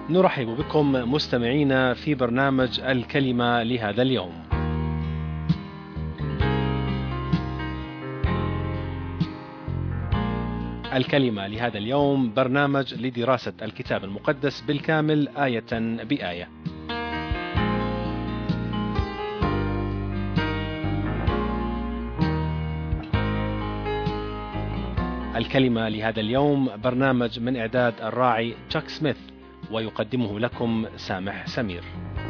نرحب بكم مستمعينا في برنامج الكلمة لهذا اليوم. الكلمة لهذا اليوم برنامج لدراسة الكتاب المقدس بالكامل آية بآية. الكلمة لهذا اليوم برنامج من إعداد الراعي تشاك سميث، ويقدمه لكم سامح سمير.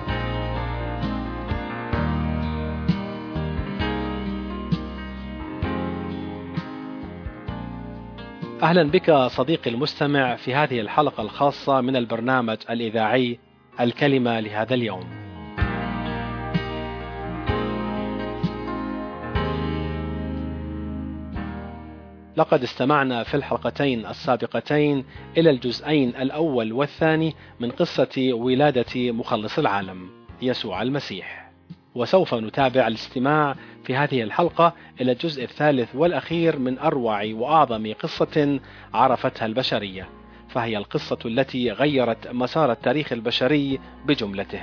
أهلا بك صديقي المستمع في هذه الحلقة الخاصة من البرنامج الإذاعي الكلمة لهذا اليوم. لقد استمعنا في الحلقتين السابقتين إلى الجزئين الأول والثاني من قصة ولادة مخلص العالم يسوع المسيح، وسوف نتابع الاستماع في هذه الحلقة إلى الجزء الثالث والأخير من أروع وأعظم قصة عرفتها البشرية، فهي القصة التي غيرت مسار التاريخ البشري بجملته.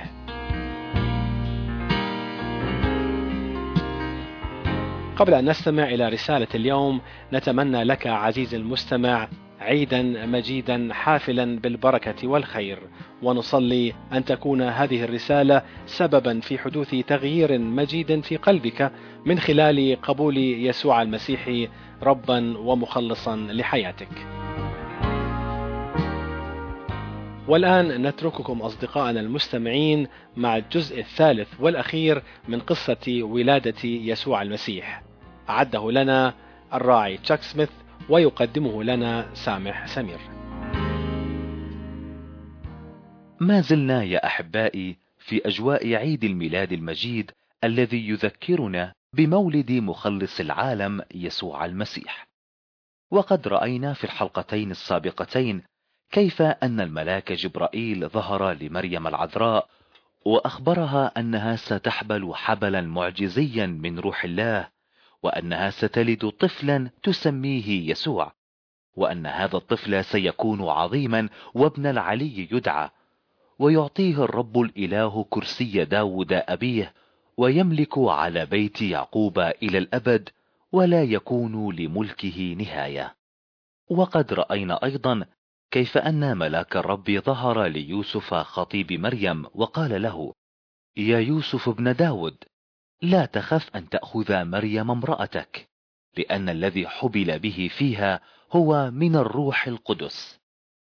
قبل أن نستمع إلى رسالة اليوم، نتمنى لك عزيزي المستمع عيدا مجيدا حافلا بالبركة والخير، ونصلي أن تكون هذه الرسالة سببا في حدوث تغيير مجيد في قلبك من خلال قبول يسوع المسيح ربا ومخلصا لحياتك. والآن نترككم أصدقائنا المستمعين مع الجزء الثالث والأخير من قصة ولادة يسوع المسيح. أعده لنا الراعي تشاك سميث، ويقدمه لنا سامح سمير. ما زلنا يا أحبائي في أجواء عيد الميلاد المجيد الذي يذكرنا بمولد مخلص العالم يسوع المسيح. وقد رأينا في الحلقتين السابقتين كيف أن الملاك جبرائيل ظهر لمريم العذراء وأخبرها أنها ستحبل حبلا معجزيا من روح الله، وأنها ستلد طفلا تسميه يسوع، وأن هذا الطفل سيكون عظيما وابن العلي يدعى، ويعطيه الرب الإله كرسي داود أبيه، ويملك على بيت يعقوب إلى الأبد، ولا يكون لملكه نهاية. وقد رأينا أيضا كيف أن ملاك الرب ظهر ليوسف خطيب مريم وقال له: يا يوسف ابن داود، لا تخف أن تأخذ مريم امرأتك، لأن الذي حبل به فيها هو من الروح القدس،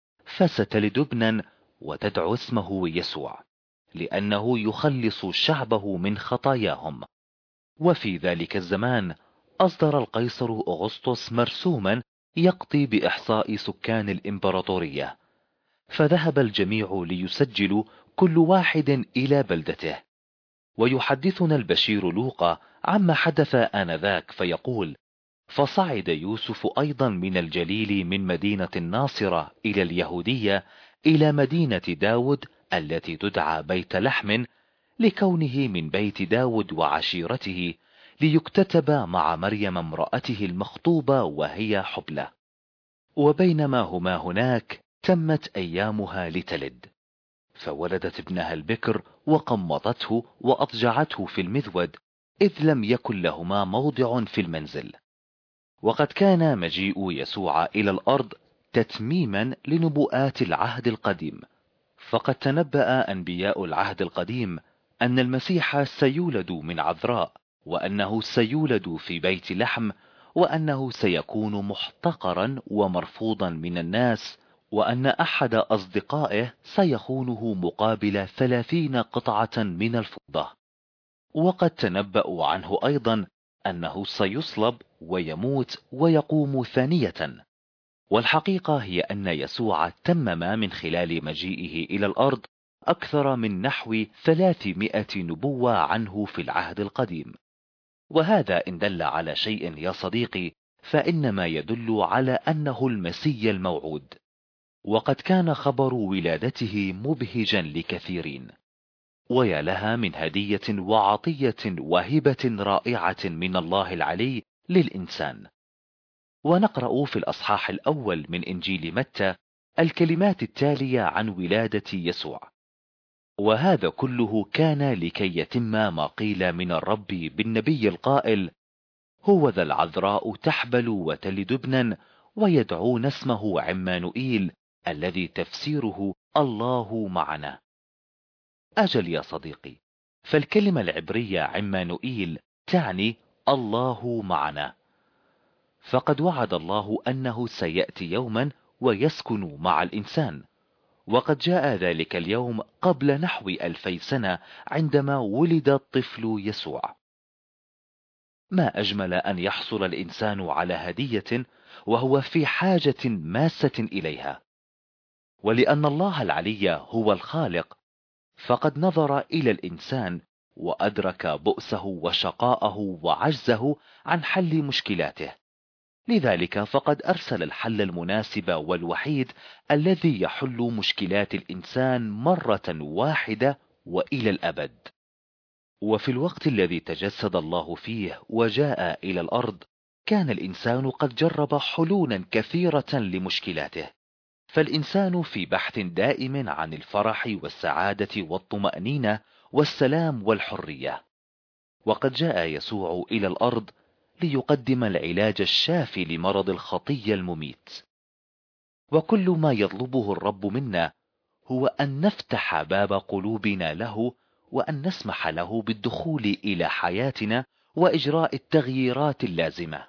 فستلد ابنا وتدعو اسمه يسوع، لأنه يخلص شعبه من خطاياهم. وفي ذلك الزمان أصدر القيصر أغسطس مرسوما يقضي بإحصاء سكان الإمبراطورية، فذهب الجميع ليسجلوا كل واحد إلى بلدته. ويحدثنا البشير لوقا عما حدث آنذاك فيقول: فصعد يوسف أيضا من الجليل من مدينة الناصرة إلى اليهودية إلى مدينة داود التي تدعى بيت لحم، لكونه من بيت داود وعشيرته، ليكتتب مع مريم امرأته المخطوبة وهي حبلى. وبينما هما هناك تمت أيامها لتلد، فولدت ابنها البكر وقمطته وأضجعته في المذود، إذ لم يكن لهما موضع في المنزل. وقد كان مجيء يسوع إلى الأرض تتميما لنبوءات العهد القديم، فقد تنبأ أنبياء العهد القديم أن المسيح سيولد من عذراء، وأنه سيولد في بيت لحم، وأنه سيكون محتقرا ومرفوضا من الناس، وأن أحد أصدقائه سيخونه مقابل 30 قطعة من الفضة. وقد تنبأوا عنه أيضا أنه سيصلب ويموت ويقوم ثانية. والحقيقة هي أن يسوع تمم من خلال مجيئه إلى الأرض أكثر من نحو 300 نبوة عنه في العهد القديم. وهذا إن دل على شيء يا صديقي فإنما يدل على أنه المسيا الموعود. وقد كان خبر ولادته مبهجا لكثيرين، ويا لها من هدية وعطية وهبة رائعة من الله العلي للإنسان. ونقرأ في الأصحاح الأول من إنجيل متى الكلمات التالية عن ولادة يسوع: وهذا كله كان لكي يتم ما قيل من الرب بالنبي القائل: هو ذا العذراء تحبل وتلد ابنا ويدعون اسمه عمانوئيل، الذي تفسيره الله معنا. أجل يا صديقي، فالكلمة العبرية عمانوئيل تعني الله معنا، فقد وعد الله أنه سيأتي يوما ويسكن مع الإنسان، وقد جاء ذلك اليوم قبل نحو 2000 سنة عندما ولد الطفل يسوع. ما أجمل أن يحصل الإنسان على هدية وهو في حاجة ماسة إليها. ولأن الله العلي هو الخالق، فقد نظر إلى الإنسان وأدرك بؤسه وشقاءه وعجزه عن حل مشكلاته، لذلك فقد أرسل الحل المناسب والوحيد الذي يحل مشكلات الإنسان مرة واحدة وإلى الأبد. وفي الوقت الذي تجسد الله فيه وجاء إلى الأرض، كان الإنسان قد جرب حلولا كثيرة لمشكلاته، فالإنسان في بحث دائم عن الفرح والسعادة والطمأنينة والسلام والحرية. وقد جاء يسوع إلى الأرض ليقدم العلاج الشافي لمرض الخطية المميت. وكل ما يطلبه الرب منا هو أن نفتح باب قلوبنا له، وأن نسمح له بالدخول إلى حياتنا وإجراء التغييرات اللازمة.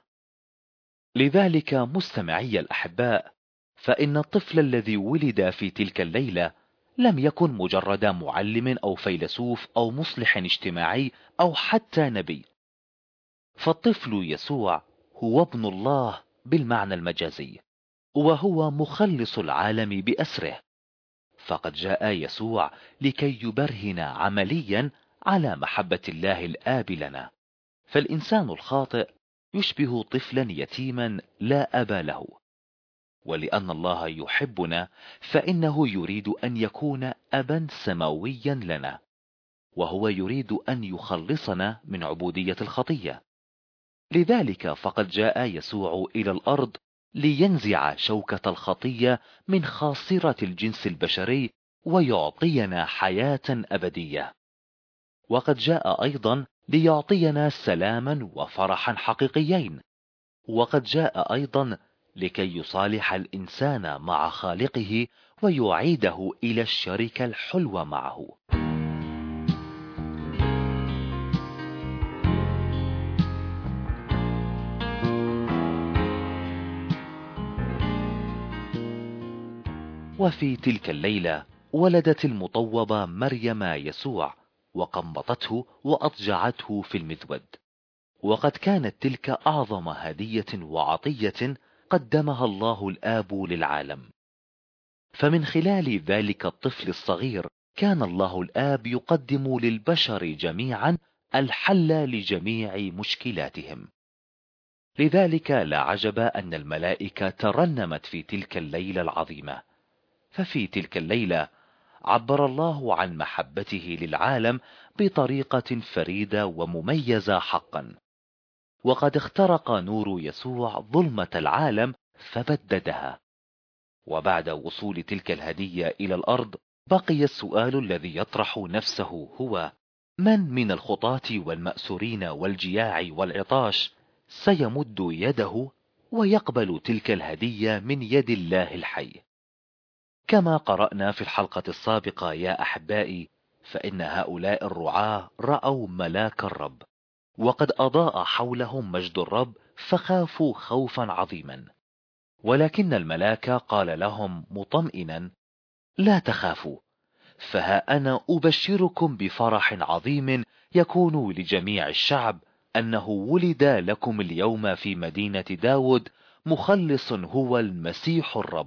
لذلك مستمعي الأحباء، فإن الطفل الذي ولد في تلك الليلة لم يكن مجرد معلم أو فيلسوف أو مصلح اجتماعي أو حتى نبي، فالطفل يسوع هو ابن الله بالمعنى المجازي، وهو مخلص العالم بأسره. فقد جاء يسوع لكي يبرهن عمليا على محبة الله الآب لنا. فالإنسان الخاطئ يشبه طفلا يتيما لا أب له، ولأن الله يحبنا فإنه يريد أن يكون أبا سماويا لنا، وهو يريد أن يخلصنا من عبودية الخطية. لذلك فقد جاء يسوع إلى الأرض لينزع شوكة الخطية من خاصرة الجنس البشري ويعطينا حياة أبدية. وقد جاء أيضا ليعطينا سلاما وفرحا حقيقيين. وقد جاء أيضا لكي يصالح الإنسان مع خالقه ويعيده إلى الشركة الحلوة معه. وفي تلك الليلة ولدت المطوبة مريم يسوع، وقمطته وأضجعته في المذود. وقد كانت تلك أعظم هدية وعطية قدمها الله الآب للعالم. فمن خلال ذلك الطفل الصغير كان الله الآب يقدم للبشر جميعا الحل لجميع مشكلاتهم. لذلك لا عجب أن الملائكة ترنمت في تلك الليلة العظيمة. ففي تلك الليلة عبر الله عن محبته للعالم بطريقة فريدة ومميزة حقا. وقد اخترق نور يسوع ظلمة العالم فبددها. وبعد وصول تلك الهدية إلى الأرض، بقي السؤال الذي يطرح نفسه هو: من الخطاة والمأسورين والجياع والعطاش سيمد يده ويقبل تلك الهدية من يد الله الحي؟ كما قرأنا في الحلقة السابقة يا أحبائي، فإن هؤلاء الرعاة رأوا ملاك الرب، وقد أضاء حولهم مجد الرب فخافوا خوفا عظيما. ولكن الملاك قال لهم مطمئنا: لا تخافوا، فها أنا أبشركم بفرح عظيم يكون لجميع الشعب، أنه ولد لكم اليوم في مدينة داود مخلص هو المسيح الرب.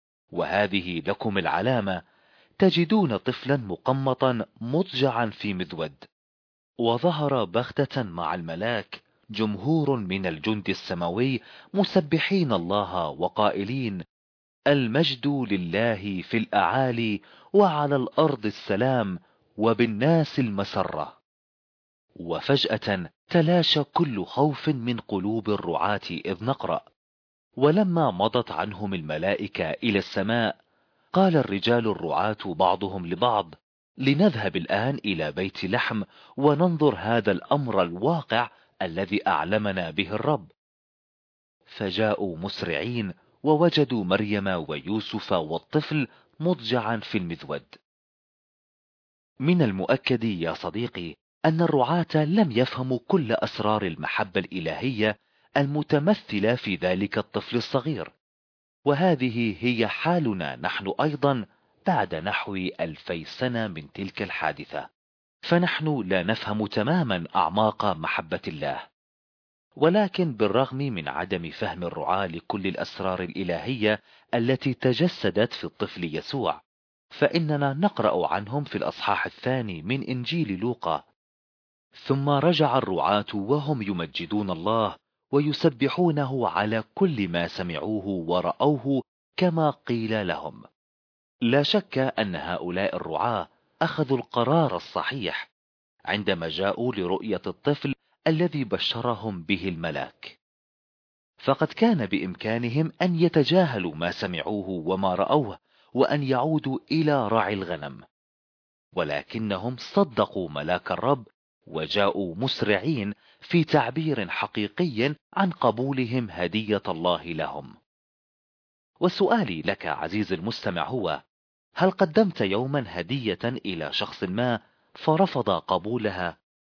وهذه لكم العلامة: تجدون طفلا مقمطا مضجعا في مذود. وظهر بغتة مع الملاك جمهور من الجند السماوي مسبحين الله وقائلين: المجد لله في الأعالي، وعلى الأرض السلام، وبالناس المسرة. وفجأة تلاشى كل خوف من قلوب الرعاة إذ نقرأ: ولما مضت عنهم الملائكة إلى السماء قال الرجال الرعاة بعضهم لبعض: لنذهب الآن إلى بيت لحم وننظر هذا الأمر الواقع الذي أعلمنا به الرب. فجاءوا مسرعين ووجدوا مريم ويوسف والطفل مضجعا في المذود. من المؤكد يا صديقي أن الرعاة لم يفهموا كل أسرار المحبة الإلهية المتمثلة في ذلك الطفل الصغير، وهذه هي حالنا نحن أيضا بعد نحو 2000 سنة من تلك الحادثة، فنحن لا نفهم تماما أعماق محبة الله. ولكن بالرغم من عدم فهم الرعاة لكل الأسرار الإلهية التي تجسدت في الطفل يسوع، فإننا نقرأ عنهم في الأصحاح 2 من إنجيل لوقا: ثم رجع الرعاة وهم يمجدون الله ويسبحونه على كل ما سمعوه ورأوه كما قيل لهم. لا شك أن هؤلاء الرعاة أخذوا القرار الصحيح عندما جاءوا لرؤية الطفل الذي بشرهم به الملاك، فقد كان بإمكانهم أن يتجاهلوا ما سمعوه وما رأوه وأن يعودوا إلى رعي الغنم، ولكنهم صدقوا ملاك الرب وجاءوا مسرعين في تعبير حقيقي عن قبولهم هدية الله لهم. وسؤالي لك عزيزي المستمع هو: هل قدمت يوما هدية إلى شخص ما فرفض قبولها؟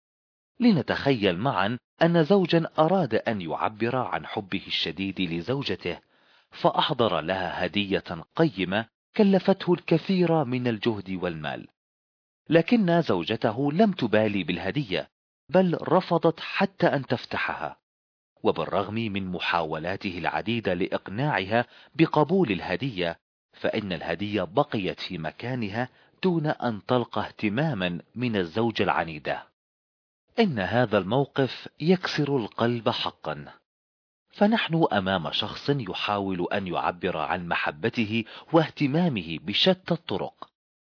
لنتخيل معا أن زوجا أراد أن يعبر عن حبه الشديد لزوجته، فأحضر لها هدية قيمة كلفته الكثير من الجهد والمال، لكن زوجته لم تبالي بالهدية، بل رفضت حتى أن تفتحها. وبالرغم من محاولاته العديدة لإقناعها بقبول الهدية، فإن الهدية بقيت في مكانها دون أن تلقى اهتماما من الزوجة العنيدة. إن هذا الموقف يكسر القلب حقا، فنحن أمام شخص يحاول أن يعبر عن محبته واهتمامه بشتى الطرق،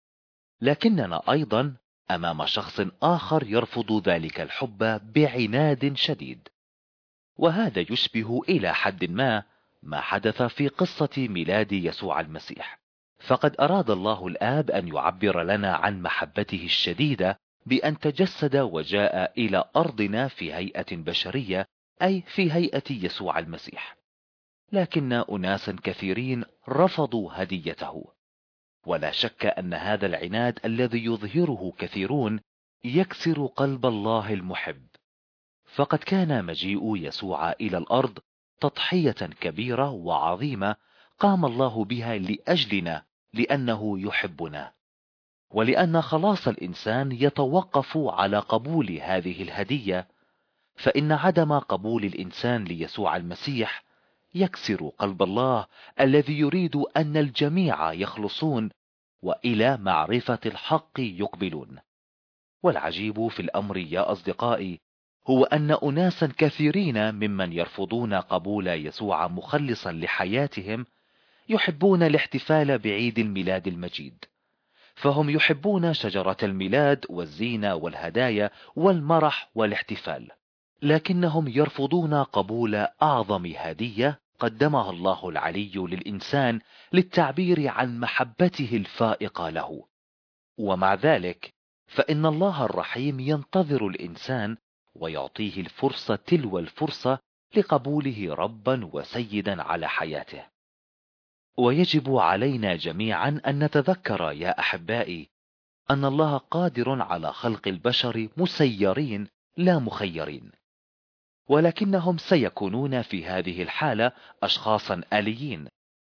لكننا أيضا أمام شخص آخر يرفض ذلك الحب بعناد شديد. وهذا يشبه إلى حد ما حدث في قصة ميلاد يسوع المسيح، فقد أراد الله الآب أن يعبر لنا عن محبته الشديدة بأن تجسد وجاء إلى أرضنا في هيئة بشرية، أي في هيئة يسوع المسيح، لكن أناسا كثيرين رفضوا هديته. ولا شك أن هذا العناد الذي يظهره كثيرون يكسر قلب الله المحب، فقد كان مجيء يسوع إلى الأرض تضحية كبيرة وعظيمة قام الله بها لأجلنا، لأنه يحبنا، ولأن خلاص الإنسان يتوقف على قبول هذه الهدية، فإن عدم قبول الإنسان ليسوع المسيح يكسر قلب الله الذي يريد أن الجميع يخلصون وإلى معرفة الحق يقبلون. والعجيب في الأمر يا أصدقائي هو أن أناسا كثيرين ممن يرفضون قبول يسوع مخلصا لحياتهم يحبون الاحتفال بعيد الميلاد المجيد، فهم يحبون شجرة الميلاد والزينة والهدايا والمرح والاحتفال، لكنهم يرفضون قبول أعظم هدية قدمها الله العلي للإنسان للتعبير عن محبته الفائقة له. ومع ذلك فإن الله الرحيم ينتظر الإنسان ويعطيه الفرصة تلو الفرصة لقبوله ربا وسيدا على حياته. ويجب علينا جميعا أن نتذكر يا أحبائي أن الله قادر على خلق البشر مسيرين لا مخيرين، ولكنهم سيكونون في هذه الحالة أشخاصا آليين،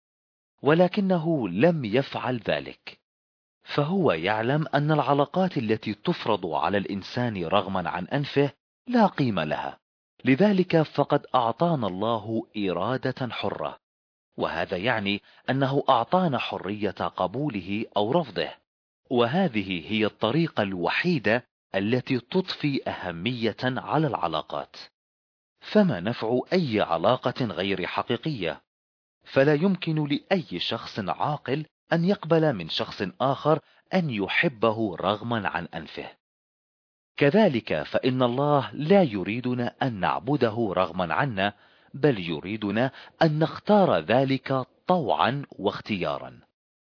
ولكنه لم يفعل ذلك، فهو يعلم أن العلاقات التي تفرض على الإنسان رغما عن أنفه لا قيمة لها، لذلك فقد أعطانا الله إرادة حرة، وهذا يعني أنه أعطانا حرية قبوله أو رفضه، وهذه هي الطريقة الوحيدة التي تضفي أهمية على العلاقات. فما نفع أي علاقة غير حقيقية؟ فلا يمكن لأي شخص عاقل أن يقبل من شخص آخر أن يحبه رغما عن أنفه. كذلك فإن الله لا يريدنا أن نعبده رغما عنا، بل يريدنا أن نختار ذلك طوعا واختيارا.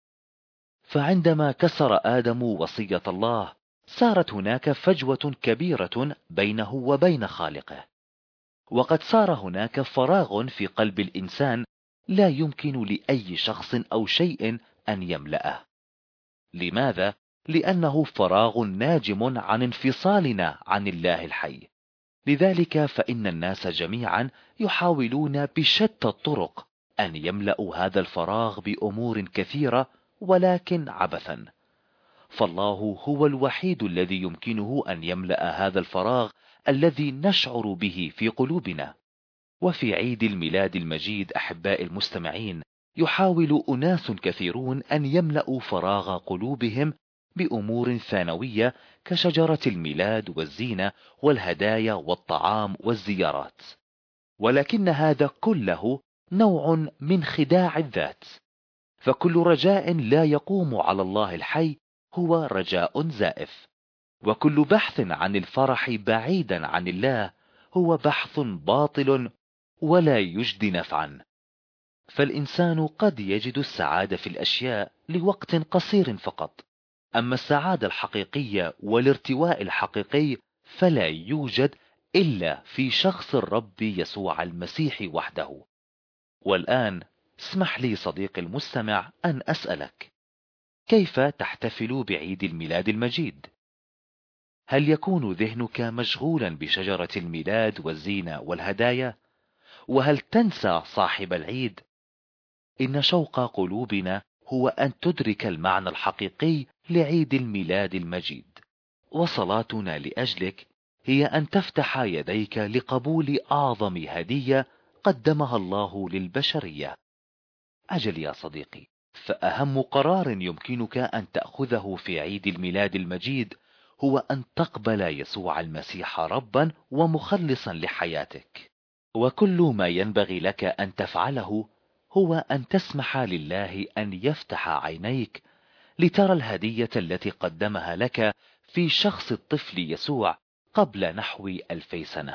فعندما كسر آدم وصية الله، صارت هناك فجوة كبيرة بينه وبين خالقه، وقد صار هناك فراغ في قلب الإنسان لا يمكن لأي شخص أو شيء أن يملأه. لماذا؟ لأنه فراغ ناجم عن انفصالنا عن الله الحي. لذلك فإن الناس جميعا يحاولون بشتى الطرق أن يملأوا هذا الفراغ بأمور كثيرة، ولكن عبثا. فالله هو الوحيد الذي يمكنه أن يملأ هذا الفراغ الذي نشعر به في قلوبنا. وفي عيد الميلاد المجيد أحباء المستمعين، يحاول أناس كثيرون أن يملأوا فراغ قلوبهم بأمور ثانوية كشجرة الميلاد والزينة والهدايا والطعام والزيارات، ولكن هذا كله نوع من خداع الذات. فكل رجاء لا يقوم على الله الحي هو رجاء زائف، وكل بحث عن الفرح بعيدا عن الله هو بحث باطل ولا يجدي نفعا. فالإنسان قد يجد السعادة في الأشياء لوقت قصير فقط، أما السعادة الحقيقية والارتواء الحقيقي فلا يوجد إلا في شخص الرب يسوع المسيح وحده. والآن اسمح لي صديقي المستمع أن أسألك، كيف تحتفل بعيد الميلاد المجيد؟ هل يكون ذهنك مشغولا بشجرة الميلاد والزينة والهدايا؟ وهل تنسى صاحب العيد؟ إن شوق قلوبنا هو أن تدرك المعنى الحقيقي لعيد الميلاد المجيد، وصلاتنا لأجلك هي أن تفتح يديك لقبول أعظم هدية قدمها الله للبشرية. أجل يا صديقي، فأهم قرار يمكنك أن تأخذه في عيد الميلاد المجيد هو أن تقبل يسوع المسيح ربا ومخلصا لحياتك. وكل ما ينبغي لك أن تفعله هو أن تسمح لله أن يفتح عينيك لترى الهدية التي قدمها لك في شخص الطفل يسوع قبل نحو 2000 سنة.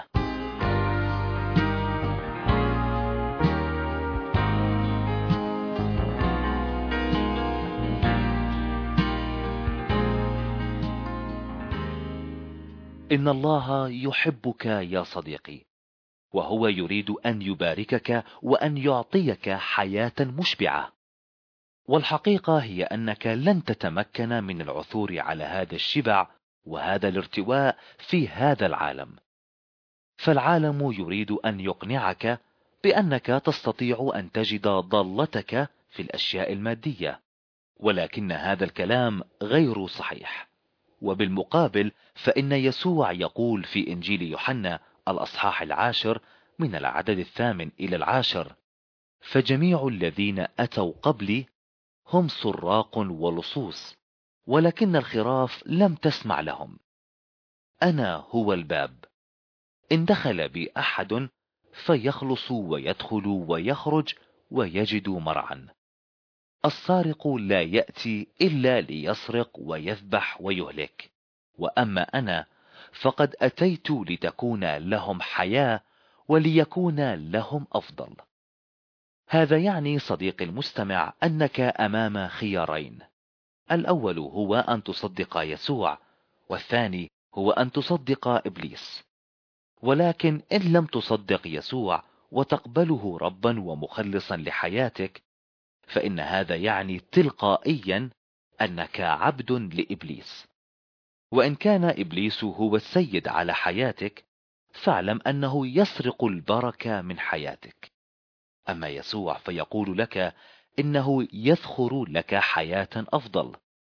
إن الله يحبك يا صديقي، وهو يريد أن يباركك وأن يعطيك حياة مشبعة. والحقيقة هي أنك لن تتمكن من العثور على هذا الشبع وهذا الارتواء في هذا العالم. فالعالم يريد أن يقنعك بأنك تستطيع أن تجد ضالتك في الأشياء المادية، ولكن هذا الكلام غير صحيح. وبالمقابل فإن يسوع يقول في إنجيل يوحنا الأصحاح 10 من العدد 8 إلى 10: فجميع الذين أتوا قبلي هم سراق ولصوص، ولكن الخراف لم تسمع لهم. أنا هو الباب، إن دخل بي أحد فيخلص ويدخل ويخرج ويجد مرعا. السارق لا يأتي إلا ليسرق ويذبح ويهلك، وأما أنا فقد أتيت لتكون لهم حياة وليكون لهم أفضل. هذا يعني صديقي المستمع أنك أمام خيارين: الأول هو أن تصدق يسوع، والثاني هو أن تصدق إبليس. ولكن إن لم تصدق يسوع وتقبله ربا ومخلصا لحياتك، فإن هذا يعني تلقائيا أنك عبد لإبليس. وإن كان إبليس هو السيد على حياتك، فاعلم أنه يسرق البركة من حياتك. أما يسوع فيقول لك إنه يذخر لك حياة أفضل.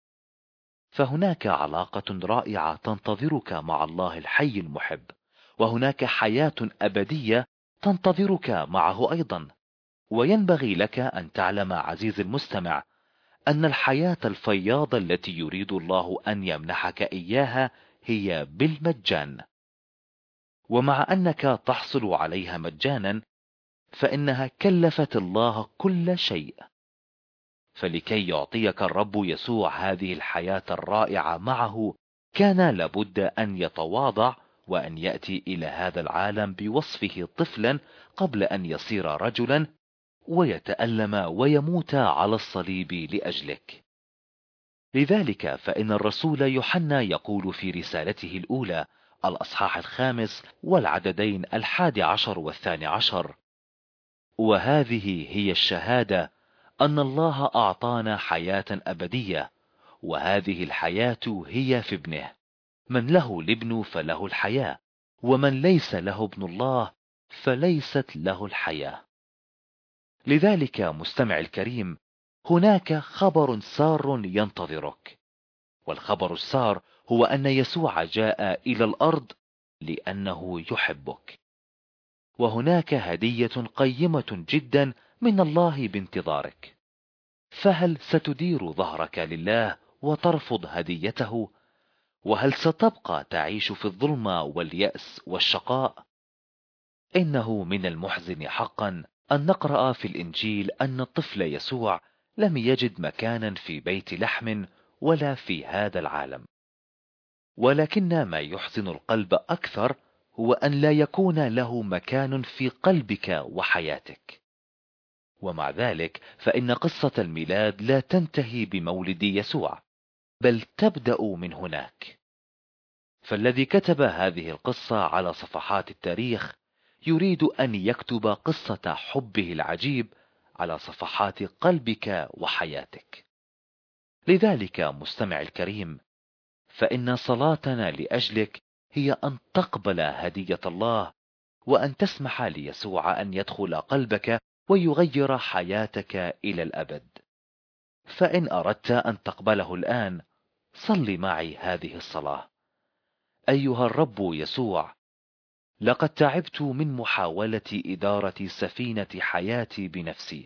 فهناك علاقة رائعة تنتظرك مع الله الحي المحب، وهناك حياة أبدية تنتظرك معه أيضا. وينبغي لك أن تعلم عزيزي المستمع أن الحياة الفياضة التي يريد الله أن يمنحك إياها هي بالمجان، ومع أنك تحصل عليها مجانا فإنها كلفت الله كل شيء. فلكي يعطيك الرب يسوع هذه الحياة الرائعة معه، كان لابد أن يتواضع وأن يأتي إلى هذا العالم بوصفه طفلا قبل أن يصير رجلا ويتألم ويموت على الصليب لأجلك. لذلك فإن الرسول يوحنا يقول في رسالته الأولى الأصحاح 5 والعددين 11 و12: وهذه هي الشهادة أن الله أعطانا حياة أبدية، وهذه الحياة هي في ابنه. من له الابن فله الحياة، ومن ليس له ابن الله فليست له الحياة. لذلك مستمع الكريم، هناك خبر سار ينتظرك، والخبر السار هو أن يسوع جاء إلى الأرض لأنه يحبك. وهناك هدية قيمة جدا من الله بانتظارك، فهل ستدير ظهرك لله وترفض هديته؟ وهل ستبقى تعيش في الظلمة واليأس والشقاء؟ إنه من المحزن حقا أن نقرأ في الإنجيل أن الطفل يسوع لم يجد مكانا في بيت لحم ولا في هذا العالم. ولكن ما يحزن القلب أكثر هو أن لا يكون له مكان في قلبك وحياتك. ومع ذلك فإن قصة الميلاد لا تنتهي بمولد يسوع، بل تبدأ من هناك. فالذي كتب هذه القصة على صفحات التاريخ يريد أن يكتب قصة حبه العجيب على صفحات قلبك وحياتك. لذلك مستمع الكريم، فإن صلاتنا لأجلك هي أن تقبل هدية الله، وأن تسمح ليسوع أن يدخل قلبك ويغير حياتك إلى الأبد. فإن أردت أن تقبله الآن، صل معي هذه الصلاة: أيها الرب يسوع، لقد تعبت من محاولة إدارة سفينة حياتي بنفسي،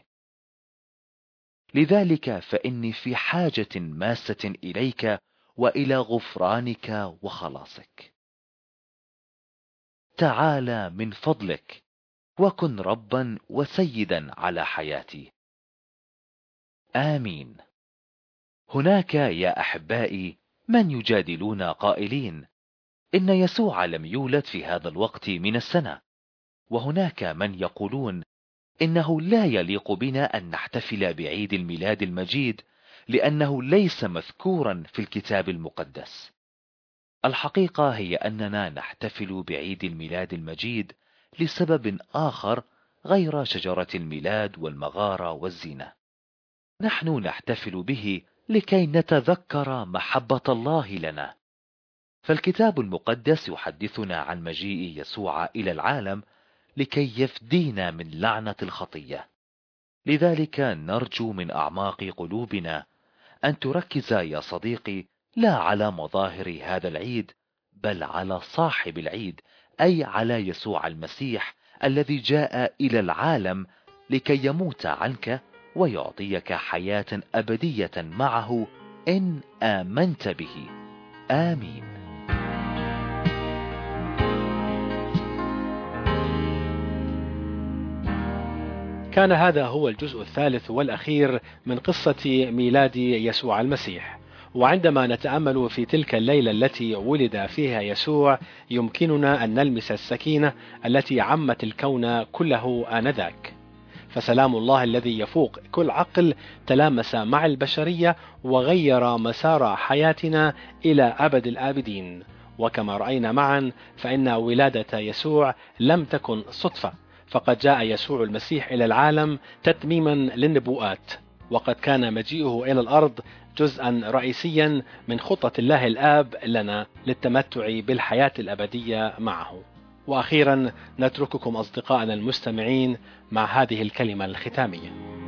لذلك فإني في حاجة ماسة إليك وإلى غفرانك وخلاصك. تعال من فضلك وكن ربا وسيدا على حياتي. آمين. هناك يا أحبائي من يجادلون قائلين إن يسوع لم يولد في هذا الوقت من السنة، وهناك من يقولون إنه لا يليق بنا أن نحتفل بعيد الميلاد المجيد لأنه ليس مذكورا في الكتاب المقدس. الحقيقة هي أننا نحتفل بعيد الميلاد المجيد لسبب آخر غير شجرة الميلاد والمغارة والزينة. نحن نحتفل به لكي نتذكر محبة الله لنا. فالكتاب المقدس يحدثنا عن مجيء يسوع إلى العالم لكي يفدينا من لعنة الخطية. لذلك نرجو من أعماق قلوبنا أن تركز يا صديقي لا على مظاهر هذا العيد، بل على صاحب العيد، أي على يسوع المسيح الذي جاء إلى العالم لكي يموت عنك ويعطيك حياة أبدية معه إن آمنت به. آمين. كان هذا هو الجزء الثالث والأخير من قصة ميلاد يسوع المسيح. وعندما نتأمل في تلك الليلة التي ولد فيها يسوع، يمكننا أن نلمس السكينة التي عمت الكون كله آنذاك. فسلام الله الذي يفوق كل عقل تلامس مع البشرية وغير مسار حياتنا إلى أبد الآبدين. وكما رأينا معا فإن ولادة يسوع لم تكن صدفة، فقد جاء يسوع المسيح إلى العالم تتميما للنبوءات، وقد كان مجيئه إلى الأرض جزءا رئيسيا من خطة الله الآب لنا للتمتع بالحياة الأبدية معه. وأخيرا نترككم أصدقائنا المستمعين مع هذه الكلمة الختامية.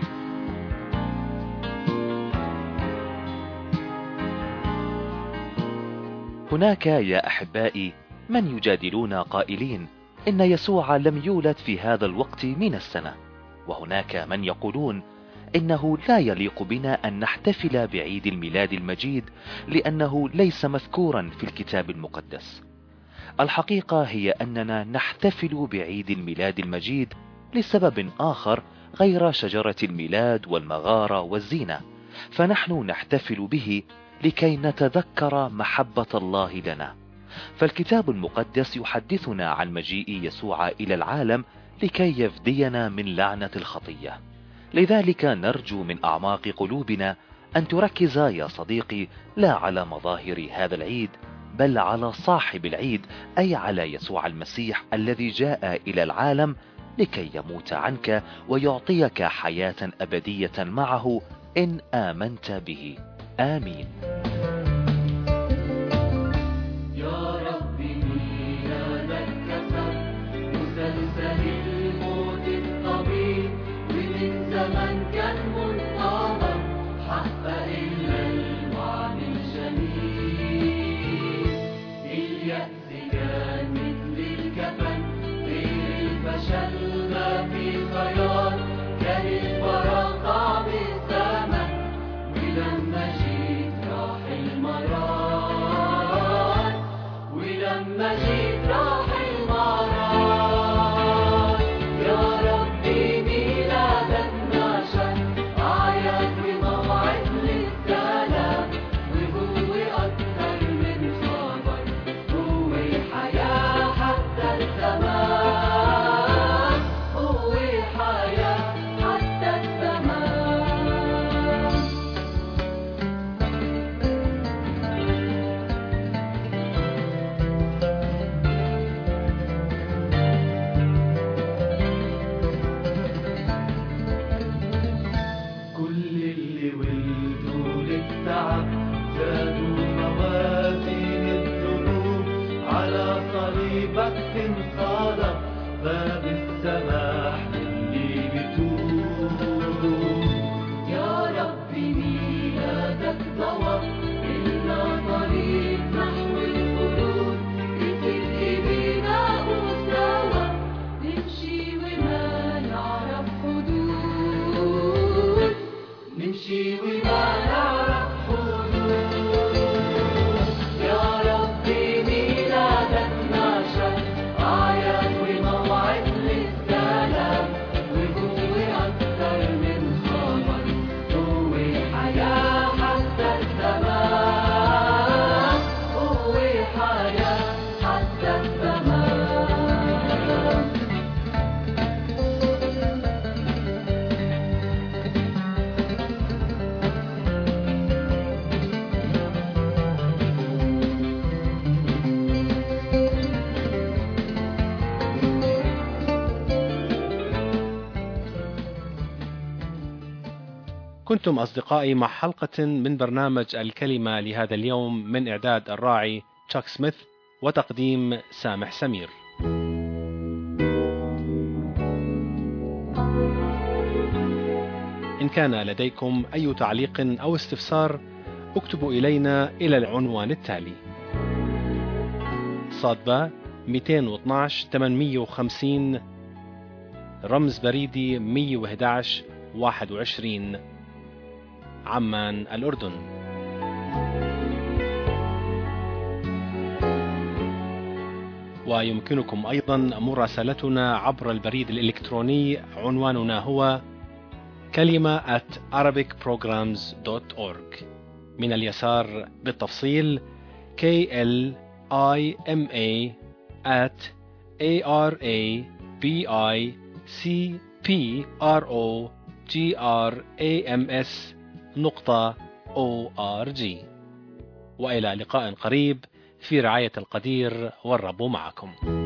هناك يا أحبائي من يجادلون قائلين إن يسوع لم يولد في هذا الوقت من السنة، وهناك من يقولون إنه لا يليق بنا أن نحتفل بعيد الميلاد المجيد لأنه ليس مذكورا في الكتاب المقدس. الحقيقة هي أننا نحتفل بعيد الميلاد المجيد لسبب آخر غير شجرة الميلاد والمغارة والزينة، فنحن نحتفل به لكي نتذكر محبة الله لنا، فالكتاب المقدس يحدثنا عن مجيء يسوع إلى العالم لكي يفدينا من لعنة الخطية. لذلك نرجو من أعماق قلوبنا أن تركز يا صديقي لا على مظاهر هذا العيد، بل على صاحب العيد، أي على يسوع المسيح الذي جاء إلى العالم لكي يموت عنك ويعطيك حياة أبدية معه إن آمنت به. آمين. يا رب ميلادك كسر مسلسل الموت الطويل، ومن زمن كان منتظر حقق لنا الوعد الجميل. اليأس كان مثل الكفن، غير الفشل ما في خيار، كان الفراغ طعم الزمن، ولما جيت راح المرار، ولما جيت راح المرار. يا ربي ميلادك نشر أعياد وموعد للسلام، وهو أكثر من خبر، هو الحياة حتى الزمان، هو الحياة حتى الزمان. كل اللي ولدوا للتعب زادوا موازين الذنوب، على صليبك انصلب باب السماح للي بتوب. يا ربي ميلادك ضوى إلنا طريق نحو الخلود، بصدق بينا وسوا نمشي وما نعرف حدود، نمشي وما نعرف حدود. يا ربي ميلادك نشر أعياد وموعد للسلام، وهو أكثر من خبر، هو الحياة حتى الزمان، هو الحياة حتى الزمان. كنتم أصدقائي مع حلقة من برنامج الكلمة لهذا اليوم، من إعداد الراعي تشاك سميث وتقديم سامح سمير. إن كان لديكم أي تعليق أو استفسار اكتبوا إلينا إلى العنوان التالي: صادبة 212 850 رمز بريدي 111 21 عمان الأردن. ويمكنكم أيضا مراسلتنا عبر البريد الإلكتروني، عنواننا هو kalima@arabicprograms.org. من اليسار بالتفصيل KLIMA@arabicprograms.org. وإلى لقاء قريب في رعاية القدير، والرب معكم.